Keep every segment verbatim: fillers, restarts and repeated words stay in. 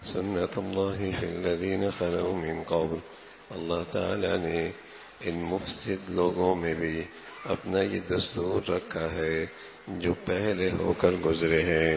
سنت اللہ فی الذین خلو من قبل، اللہ تعالیٰ نے ان مفسد لوگوں میں بھی اپنا یہ دستور رکھا ہے جو پہلے ہو کر گزرے ہیں۔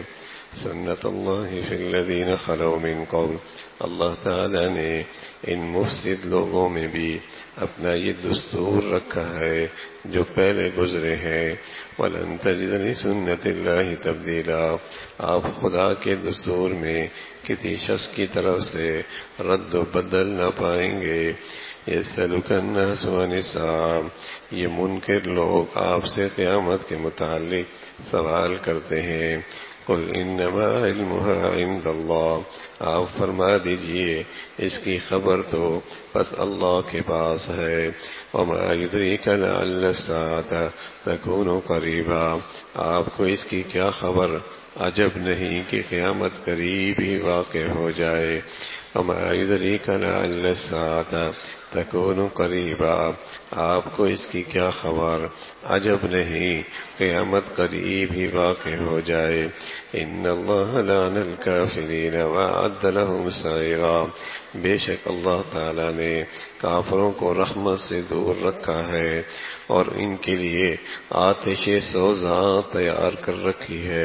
سنت اللہ فی الذین خلو من قبل، اللہ تعالیٰ نے ان مفسد لوگوں میں بھی اپنا یہ دستور رکھا ہے جو پہلے گزرے ہیں۔ وَلَن تَجِدَ لِسُنَّتِ اللَّهِ تَبْدِيلًا، آپ خدا کے دستور میں کسی شخص کی طرف سے رد و بدل نہ پائیں گے۔ يَسْأَلُكَ النَّاسُ عَنِ السَّاعَةِ، یہ منکر لوگ آپ سے قیامت کے متعلق سوال کرتے ہیں۔ قُلْ إِنَّمَا عِلْمُهَا عِندَ اللَّهِ، آپ فرما دیجئے اس کی خبر تو بس اللہ کے پاس ہے۔ وَمَا يُدْرِيكَ لَعَلَّ السَّاعَةَ تَكُونُ قَرِيبًا، آپ کو اس کی کیا خبر، عجب نہیں کہ قیامت قریب ہی واقع ہو جائے۔ وَمَا يُدْرِيكَ لَعَلَّ السَّاعَةَ تَكُونُ قَرِيبًا، آپ کو اس کی کیا خبر، عجب نہیں قیامت قریب ہی واقع ہو جائے۔ إِنَّ اللَّهَ لَعَنَ الْكَافِرِينَ وَأَعَدَّ لَهُمْ سَعِيرًا، بے شک اللہ تعالیٰ نے کافروں کو رحمت سے دور رکھا ہے اور ان کے لیے آتش سوزاں تیار کر رکھی ہے۔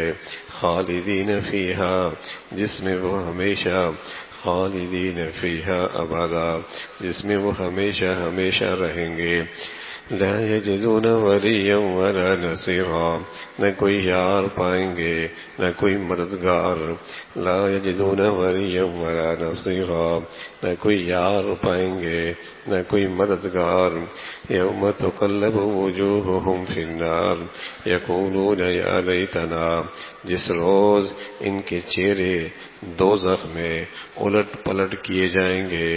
خالدین فیہا، جس میں وہ ہمیشہ، خالدین فیہا ابدا، جس میں وہ ہمیشہ ہمیشہ رہیں گے۔ لا یجدون ولیا ولا نصیرا، نہ کوئی یار پائیں گے نہ کوئی مددگار۔ لا یجدون ولیا ولا نصیرا، نہ کوئی یار پائیں گے نہ کوئی مددگار۔ یوم تقلب وجوہہم فی النار یقولون یا لیتنا، جس روز ان کے چہرے دوزخ میں الٹ پلٹ کیے جائیں گے۔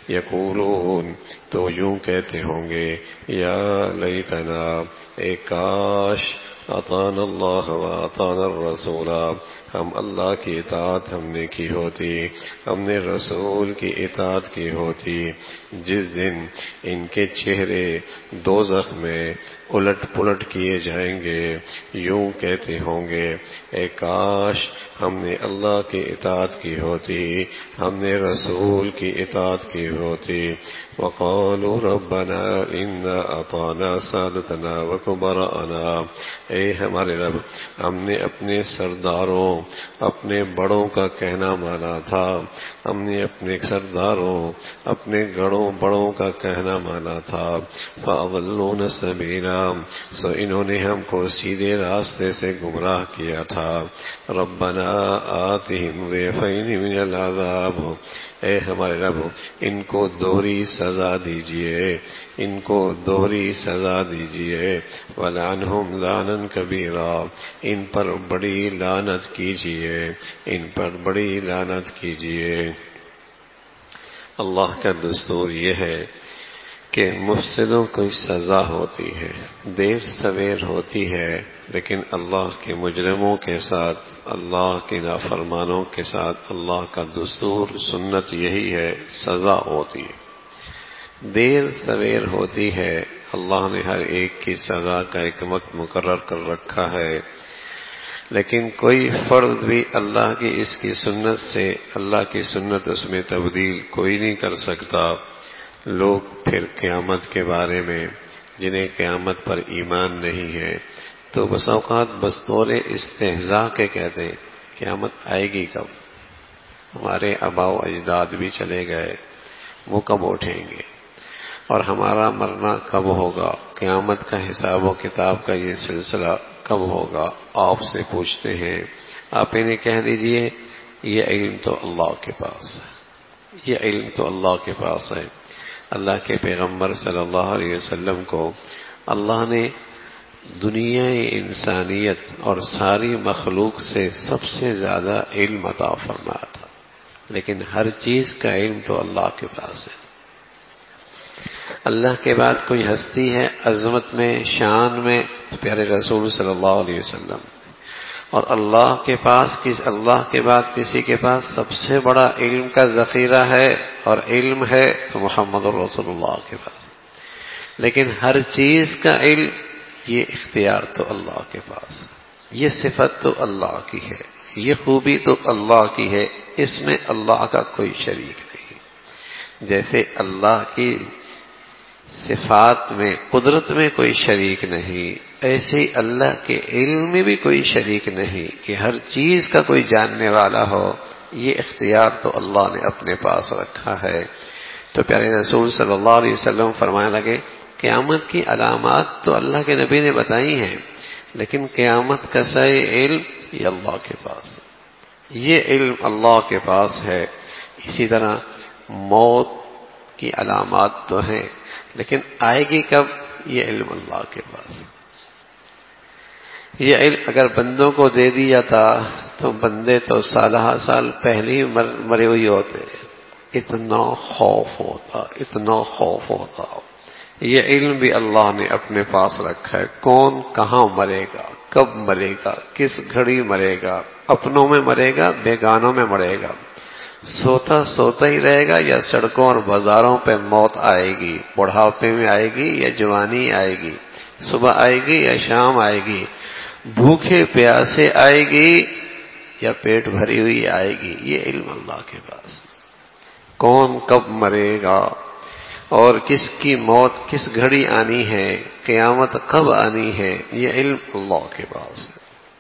یقولون، تو یوں کہتے ہوں گے، یا لیتنا، اے کاش، اطعنا اللہ و اطعنا الرسول، ہم اللہ کی اطاعت ہم نے کی ہوتی، ہم نے رسول کی اطاعت کی ہوتی۔ جس دن ان کے چہرے دوزخ میں الٹ پلٹ کیے جائیں گے، یوں کہتے ہوں گے، اے کاش ہم نے اللہ کی اطاعت کی ہوتی، ہم نے رسول کی اطاعت کی ہوتی۔ وقالوا ربنا انا اطعنا سادتنا وكبراءنا، اے ہمارے رب، ہم نے اپنے سرداروں، اپنے بڑوں کا کہنا مانا تھا، ہم نے اپنے سرداروں، اپنے گڑوں بڑوں کا کہنا مانا تھا۔ فاضلونا السبیلا، سو انہوں نے ہم کو سیدھے راستے سے گمراہ کیا تھا۔ ربنا آتہم ضعفین من العذاب، اے ہمارے رب، ان کو دوہری سزا دیجئے، ان کو دوہری سزا دیجئے۔ ولعنہم لعنا کبیرا، ان پر بڑی لعنت کیجئے، ان پر بڑی لعنت کیجئے۔ اللہ کا دستور یہ ہے کہ مفسدوں کو سزا ہوتی ہے، دیر سویر ہوتی ہے، لیکن اللہ کے مجرموں کے ساتھ، اللہ کے نافرمانوں کے ساتھ اللہ کا دستور سنت یہی ہے، سزا ہوتی ہے۔ دیر سویر ہوتی ہے، اللہ نے ہر ایک کی سزا کا ایک وقت مقرر کر رکھا ہے، لیکن کوئی فرد بھی اللہ کی اس کی سنت سے، اللہ کی سنت اس میں تبدیل کوئی نہیں کر سکتا۔ لوگ پھر قیامت کے بارے میں، جنہیں قیامت پر ایمان نہیں ہے، تو بس اوقات بطور استہزاء کے کہتے ہیں قیامت آئے گی کب، ہمارے آباء و اجداد بھی چلے گئے، وہ کب اٹھیں گے، اور ہمارا مرنا کب ہوگا، قیامت کا حساب و کتاب کا یہ سلسلہ کب ہوگا۔ آپ سے پوچھتے ہیں، آپ انہیں کہہ دیجئے یہ علم تو اللہ کے پاس ہے، یہ علم تو اللہ کے پاس ہے۔ اللہ کے پیغمبر صلی اللہ علیہ وسلم کو اللہ نے دنیا انسانیت اور ساری مخلوق سے سب سے زیادہ علم عطا فرمایا تھا، لیکن ہر چیز کا علم تو اللہ کے پاس ہے۔ اللہ کے بعد کوئی ہستی ہے عظمت میں، شان میں، پیارے رسول صلی اللہ علیہ وسلم، اور اللہ کے پاس کس اللہ کے بعد کسی کے پاس سب سے بڑا علم کا ذخیرہ ہے اور علم ہے تو محمد رسول اللہ کے پاس، لیکن ہر چیز کا علم، یہ اختیار تو اللہ کے پاس ہے، یہ صفت تو اللہ کی ہے، یہ خوبی تو اللہ کی ہے اس میں اللہ کا کوئی شریک نہیں. جیسے اللہ کی صفات میں قدرت میں کوئی شریک نہیں، ایسے ہی اللہ کے علم میں بھی کوئی شریک نہیں کہ ہر چیز کا کوئی جاننے والا ہو. یہ اختیار تو اللہ نے اپنے پاس رکھا ہے. تو پیارے رسول صلی اللہ علیہ وسلم فرمانے لگے قیامت کی علامات تو اللہ کے نبی نے بتائی ہیں، لیکن قیامت کا صحیح علم یہ اللہ کے پاس ہے. یہ علم اللہ کے پاس ہے. اسی طرح موت کی علامات تو ہیں، لیکن آئے گی کب یہ علم اللہ کے پاس. یہ علم اگر بندوں کو دے دیا تھا تو بندے تو سالہ سال پہلے ہی مر مرے ہوئے ہوتے. اتنا خوف ہوتا اتنا خوف ہوتا. یہ علم بھی اللہ نے اپنے پاس رکھا ہے. کون کہاں مرے گا، کب مرے گا، کس گھڑی مرے گا، اپنوں میں مرے گا، بیگانوں میں مرے گا، سوتا سوتا ہی رہے گا یا سڑکوں اور بازاروں پہ موت آئے گی، بڑھاپے میں آئے گی یا جوانی آئے گی، صبح آئے گی یا شام آئے گی، بھوکے پیاسے آئے گی یا پیٹ بھری ہوئی آئے گی. یہ علم اللہ کے پاس. کون کب مرے گا اور کس کی موت کس گھڑی آنی ہے، قیامت کب آنی ہے، یہ علم اللہ کے پاس ہے.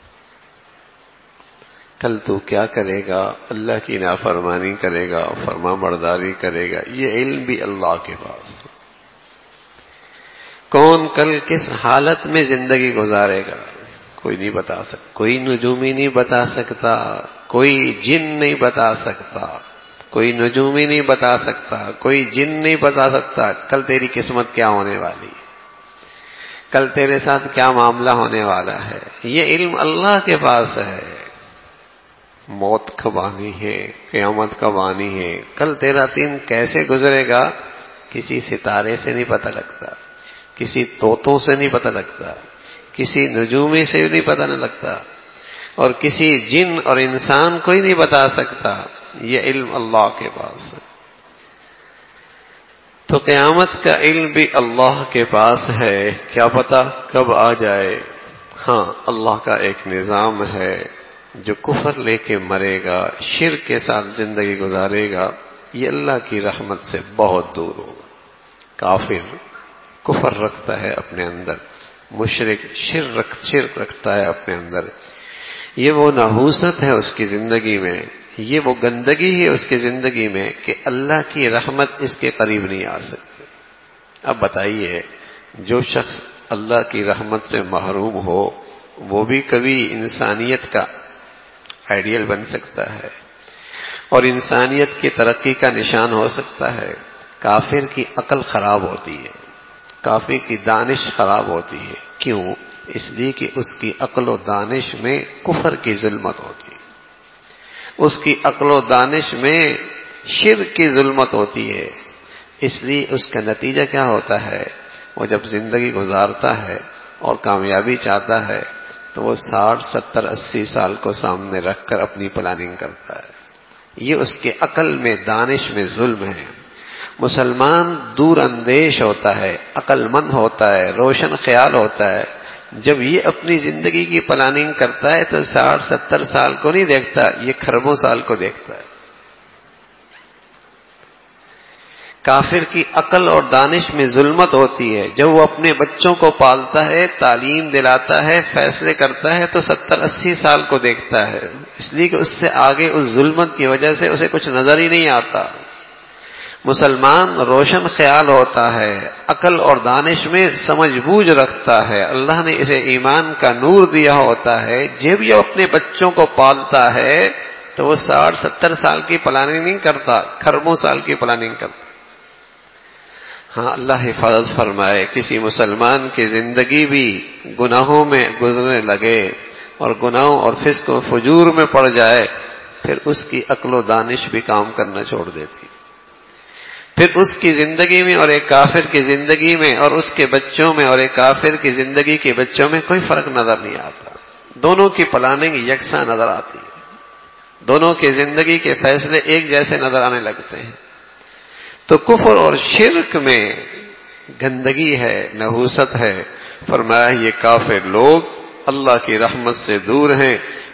کل تو کیا کرے گا، اللہ کی نافرمانی کرے گا، فرما برداری کرے گا، یہ علم بھی اللہ کے پاس ہے. کون کل کس حالت میں زندگی گزارے گا کوئی نہیں بتا سکتا. کوئی نجومی نہیں بتا سکتا، کوئی جن نہیں بتا سکتا، کوئی نجومی نہیں بتا سکتا، کوئی جن نہیں بتا سکتا کل تیری قسمت کیا ہونے والی ہے، کل تیرے ساتھ کیا معاملہ ہونے والا ہے. یہ علم اللہ کے پاس ہے. موت کب آنی ہے، قیامت کب آنی ہے، کل تیرا دن کیسے گزرے گا کسی ستارے سے نہیں پتہ لگتا، کسی طوطوں سے نہیں پتہ لگتا، کسی نجومی سے نہیں پتہ نہ لگتا، اور کسی جن اور انسان کو ہی نہیں بتا سکتا. یہ علم اللہ کے پاس ہے. تو قیامت کا علم بھی اللہ کے پاس ہے. کیا پتہ کب آ جائے. ہاں اللہ کا ایک نظام ہے، جو کفر لے کے مرے گا، شرک کے ساتھ زندگی گزارے گا، یہ اللہ کی رحمت سے بہت دور ہوگا. کافر کفر رکھتا ہے اپنے اندر، مشرک شرک شرک رکھتا ہے اپنے اندر. یہ وہ نحوست ہے اس کی زندگی میں، یہ وہ گندگی ہے اس کی زندگی میں کہ اللہ کی رحمت اس کے قریب نہیں آ سکتی. اب بتائیے، جو شخص اللہ کی رحمت سے محروم ہو وہ بھی کبھی انسانیت کا آئیڈیل بن سکتا ہے اور انسانیت کی ترقی کا نشان ہو سکتا ہے. کافر کی عقل خراب ہوتی ہے، کافر کی دانش خراب ہوتی ہے. کیوں؟ اس لیے کہ اس کی عقل و دانش میں کفر کی ظلمت ہوتی ہے، اس کی عقل و دانش میں شرک کی ظلمت ہوتی ہے. اس لیے اس کا نتیجہ کیا ہوتا ہے، وہ جب زندگی گزارتا ہے اور کامیابی چاہتا ہے تو وہ ساٹھ ستر اسی سال کو سامنے رکھ کر اپنی پلاننگ کرتا ہے. یہ اس کے عقل میں دانش میں ظلم ہے. مسلمان دور اندیش ہوتا ہے، عقل مند ہوتا ہے، روشن خیال ہوتا ہے. جب یہ اپنی زندگی کی پلاننگ کرتا ہے تو ساٹھ ستر سال کو نہیں دیکھتا، یہ خربوں سال کو دیکھتا ہے. کافر کی عقل اور دانش میں ظلمت ہوتی ہے. جب وہ اپنے بچوں کو پالتا ہے، تعلیم دلاتا ہے، فیصلے کرتا ہے تو ستر اسی سال کو دیکھتا ہے، اس لیے کہ اس سے آگے اس ظلمت کی وجہ سے اسے کچھ نظر ہی نہیں آتا. مسلمان روشن خیال ہوتا ہے، عقل اور دانش میں سمجھ بوجھ رکھتا ہے. اللہ نے اسے ایمان کا نور دیا ہوتا ہے. جب یہ اپنے بچوں کو پالتا ہے تو وہ ساٹھ ستر سال کی پلاننگ نہیں کرتا، خربوں سال کی پلاننگ کرتا. ہاں اللہ حفاظت فرمائے. کسی مسلمان کی زندگی بھی گناہوں میں گزرنے لگے اور گناہوں اور فسق و فجور میں پڑ جائے، پھر اس کی عقل و دانش بھی کام کرنا چھوڑ دیتی. پھر اس کی زندگی میں اور ایک کافر کی زندگی میں اور اس کے بچوں میں اور ایک کافر کی زندگی کے بچوں میں کوئی فرق نظر نہیں آتا. دونوں کی پلاننگ یکساں نظر آتی ہے، دونوں کی زندگی کے فیصلے ایک جیسے نظر آنے لگتے ہیں. تو کفر اور شرک میں گندگی ہے، نحوست ہے. فرمایا یہ کافر لوگ اللہ کی رحمت سے دور ہیں.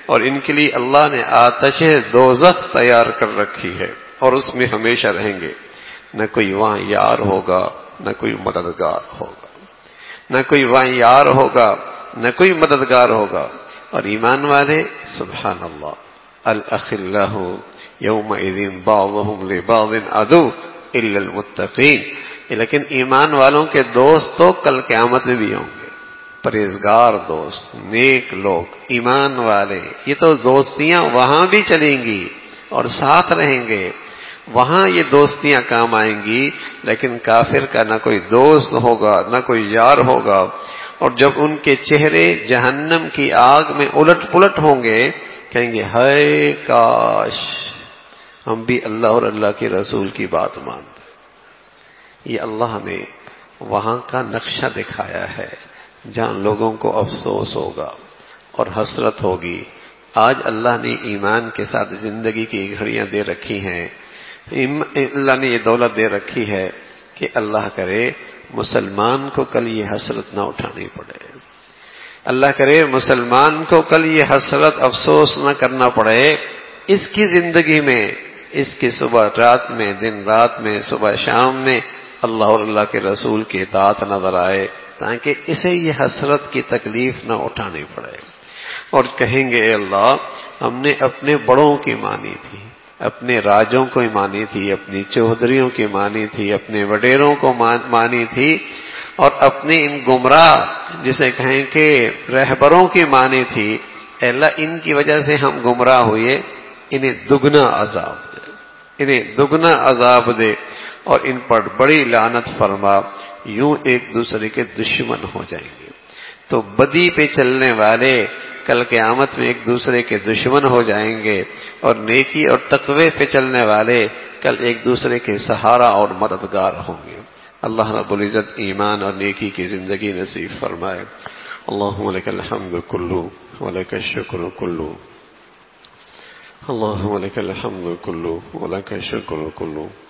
اور ان کے لیے اللہ نے آتش دوزخ تیار کر رکھی ہے اور اس میں ہمیشہ رہیں گے. نہ کوئی وہاں یار ہوگا نہ کوئی مددگار ہوگا، نہ کوئی وہاں یار ہوگا نہ کوئی مددگار ہوگا. اور ایمان والے سبحان اللہ، الاخلاء یومئذ بعضهم لبعض عدو الا المتقین. لیکن ایمان والوں کے دوست تو کل قیامت میں بھی ہوں گے، پرہیزگار دوست، نیک لوگ، ایمان والے. یہ تو دوستیاں وہاں بھی چلیں گی اور ساتھ رہیں گے، وہاں یہ دوستیاں کام آئیں گی. لیکن کافر کا نہ کوئی دوست ہوگا نہ کوئی یار ہوگا. اور جب ان کے چہرے جہنم کی آگ میں الٹ پلٹ ہوں گے، کہیں گے ہائے کاش ہم بھی اللہ اور اللہ کے رسول کی بات مانتے. یہ اللہ نے وہاں کا نقشہ دکھایا ہے جہاں لوگوں کو افسوس ہوگا اور حسرت ہوگی. آج اللہ نے ایمان کے ساتھ زندگی کی گھڑیاں دے رکھی ہیں، اللہ نے یہ دولت دے رکھی ہے کہ اللہ کرے مسلمان کو کل یہ حسرت نہ اٹھانی پڑے، اللہ کرے مسلمان کو کل یہ حسرت افسوس نہ کرنا پڑے. اس کی زندگی میں، اس کی صبح رات میں، دن رات میں، صبح شام میں اللہ اور اللہ کے رسول کی اطاعت نظر آئے، تاکہ اسے یہ حسرت کی تکلیف نہ اٹھانی پڑے. اور کہیں گے اے اللہ ہم نے اپنے بڑوں کی مانی تھی، اپنے راجوں کو مانی تھی، اپنی چودھریوں کی مانی تھی، اپنے وڈیروں کو مانی تھی، اور اپنے ان گمراہ جسے کہیں کہ رہبروں کی مانی تھی. اے اللہ ان کی وجہ سے ہم گمراہ ہوئے، انہیں دگنا عذاب دے، انہیں دگنا عذاب دے اور ان پر بڑی لعنت فرما. یوں ایک دوسرے کے دشمن ہو جائیں گے. تو بدی پہ چلنے والے کل قیامت میں ایک دوسرے کے دشمن ہو جائیں گے، اور نیکی اور تقوی پہ چلنے والے کل ایک دوسرے کے سہارا اور مددگار ہوں گے. اللہ رب العزت ایمان اور نیکی کی زندگی نصیب فرمائے. اللہم لک الحمد کلو ولک الشکر کلو، اللہم لک الحمد کلو ولک الشکر کلو.